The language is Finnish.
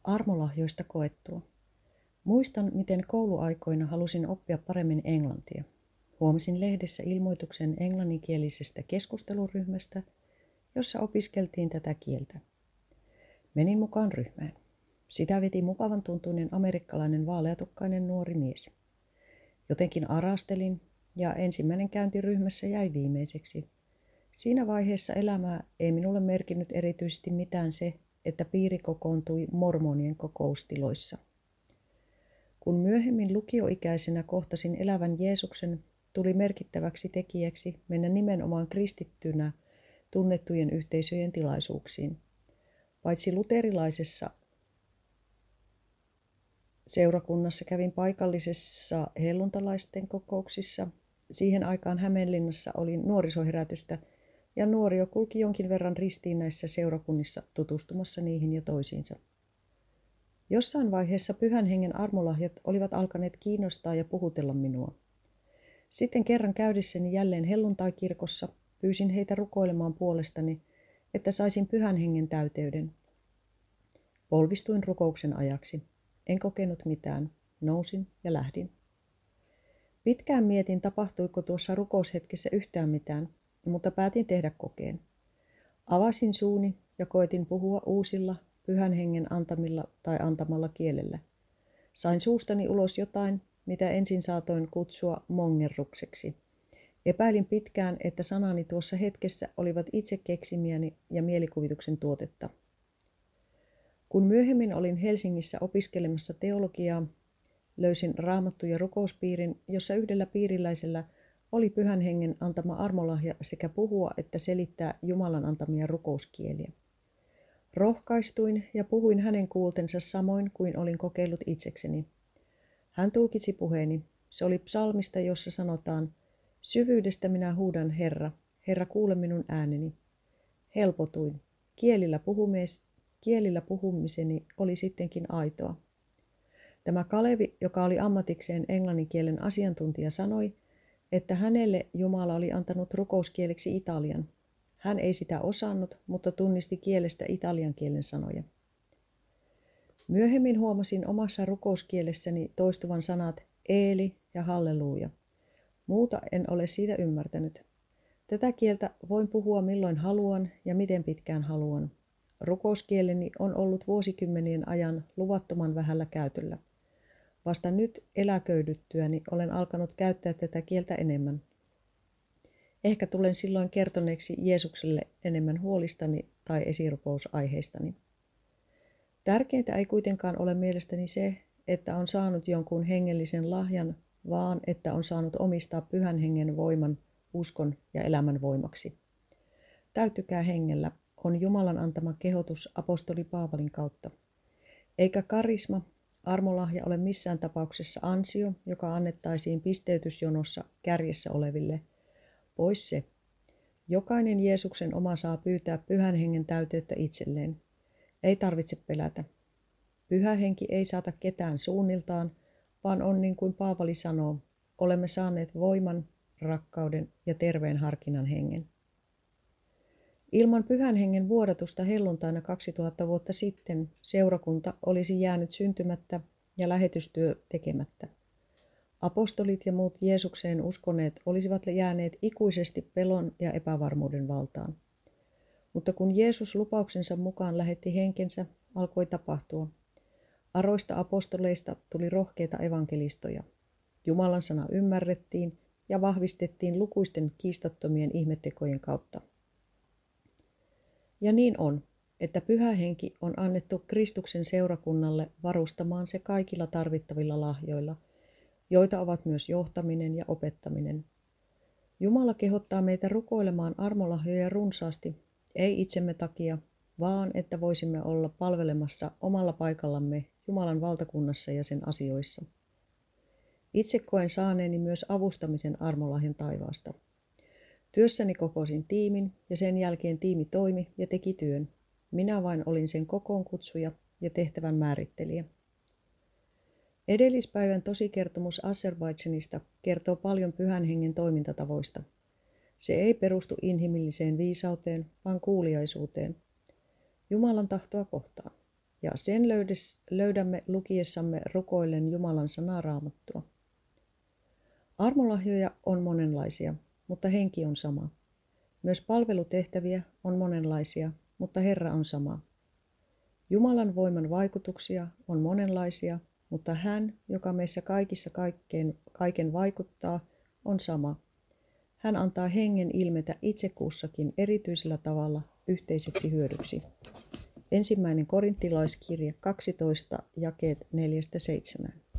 Armolahjoista koettua. Muistan, miten kouluaikoina halusin oppia paremmin englantia. Huomasin lehdessä ilmoituksen englanninkielisestä keskusteluryhmästä, jossa opiskeltiin tätä kieltä. Menin mukaan ryhmään. Sitä veti mukavan tuntuinen amerikkalainen vaaleatukkainen nuori mies. Jotenkin arastelin ja ensimmäinen käynti ryhmässä jäi viimeiseksi. Siinä vaiheessa elämää ei minulle merkinnyt erityisesti mitään se, että piiri kokoontui mormonien kokoustiloissa. Kun myöhemmin lukioikäisenä kohtasin elävän Jeesuksen, tuli merkittäväksi tekijäksi mennä nimenomaan kristittynä tunnettujen yhteisöjen tilaisuuksiin. Paitsi luterilaisessa seurakunnassa kävin paikallisessa helluntalaisten kokouksissa. Siihen aikaan Hämeenlinnassa oli nuorisoherätystä ja nuorio kulki jonkin verran ristiin näissä seurakunnissa tutustumassa niihin ja toisiinsa. Jossain vaiheessa Pyhän Hengen armolahjat olivat alkaneet kiinnostaa ja puhutella minua. Sitten kerran käydessäni jälleen helluntaikirkossa pyysin heitä rukoilemaan puolestani, että saisin Pyhän Hengen täyteyden. Polvistuin rukouksen ajaksi. En kokenut mitään. Nousin ja lähdin. Pitkään mietin, tapahtuiko tuossa rukoushetkessä yhtään mitään, mutta päätin tehdä kokeen. Avasin suuni ja koetin puhua uusilla, Pyhän Hengen antamilla tai antamalla kielellä. Sain suustani ulos jotain, mitä ensin saatoin kutsua mongerrukseksi. Epäilin pitkään, että sanani tuossa hetkessä olivat itse keksimiäni ja mielikuvituksen tuotetta. Kun myöhemmin olin Helsingissä opiskelemassa teologiaa, löysin raamattu- ja rukouspiirin, jossa yhdellä piiriläisellä oli Pyhän Hengen antama armolahja sekä puhua että selittää Jumalan antamia rukouskieliä. Rohkaistuin ja puhuin hänen kuultensa samoin kuin olin kokeillut itsekseni. Hän tulkitsi puheeni. Se oli psalmista, jossa sanotaan, syvyydestä minä huudan Herra, Herra kuule minun ääneni. Helpotuin. Kielillä puhumiseni oli sittenkin aitoa. Tämä Kalevi, joka oli ammatikseen englannin kielen asiantuntija, sanoi, että hänelle Jumala oli antanut rukouskieleksi italian. Hän ei sitä osannut, mutta tunnisti kielestä italian kielen sanoja. Myöhemmin huomasin omassa rukouskielessäni toistuvan sanat Eeli ja Halleluja. Muuta en ole siitä ymmärtänyt. Tätä kieltä voin puhua milloin haluan ja miten pitkään haluan. Rukouskieleni on ollut vuosikymmenien ajan luvattoman vähällä käytöllä. Vasta nyt eläköidyttyäni olen alkanut käyttää tätä kieltä enemmän. Ehkä tulen silloin kertoneeksi Jeesukselle enemmän huolistani tai esirukousaiheistani. Tärkeintä ei kuitenkaan ole mielestäni se, että on saanut jonkun hengellisen lahjan, vaan että on saanut omistaa Pyhän Hengen voiman, uskon ja elämän voimaksi. Täyttykää hengellä on Jumalan antama kehotus apostoli Paavalin kautta. Eikä karisma, armolahja ole missään tapauksessa ansio, joka annettaisiin pisteytysjonossa kärjessä oleville. Pois se. Jokainen Jeesuksen oma saa pyytää Pyhän Hengen täyteyttä itselleen. Ei tarvitse pelätä. Pyhä Henki ei saata ketään suunniltaan, vaan on niin kuin Paavali sanoo, olemme saaneet voiman, rakkauden ja terveen harkinnan hengen. Ilman Pyhän Hengen vuodatusta helluntaina 2000 vuotta sitten seurakunta olisi jäänyt syntymättä ja lähetystyö tekemättä. Apostolit ja muut Jeesukseen uskoneet olisivat jääneet ikuisesti pelon ja epävarmuuden valtaan. Mutta kun Jeesus lupauksensa mukaan lähetti henkensä, alkoi tapahtua. Aroista apostoleista tuli rohkeita evankelistoja. Jumalan sana ymmärrettiin ja vahvistettiin lukuisten kiistattomien ihmettekojen kautta. Ja niin on, että Pyhä Henki on annettu Kristuksen seurakunnalle varustamaan se kaikilla tarvittavilla lahjoilla, joita ovat myös johtaminen ja opettaminen. Jumala kehottaa meitä rukoilemaan armolahjoja runsaasti, ei itsemme takia, vaan että voisimme olla palvelemassa omalla paikallamme Jumalan valtakunnassa ja sen asioissa. Itse koen saaneeni myös avustamisen armolahjan taivaasta. Työssäni kokosin tiimin ja sen jälkeen tiimi toimi ja teki työn. Minä vain olin sen kokoonkutsuja ja tehtävän määrittelijä. Edellispäivän tosikertomus Azerbaidžanista kertoo paljon Pyhän Hengen toimintatavoista. Se ei perustu inhimilliseen viisauteen, vaan kuuliaisuuteen. Jumalan tahtoa kohtaan. ja sen löydämme lukiessamme rukoillen Jumalan sanaa Raamattua. Armolahjoja on monenlaisia, mutta henki on sama. Myös palvelutehtäviä on monenlaisia, mutta Herra on sama. Jumalan voiman vaikutuksia on monenlaisia, mutta hän, joka meissä kaikissa kaiken vaikuttaa, on sama. Hän antaa hengen ilmetä itse kussakin erityisellä tavalla yhteiseksi hyödyksi. 1. Korintilaiskirje 12, jakeet 4-7.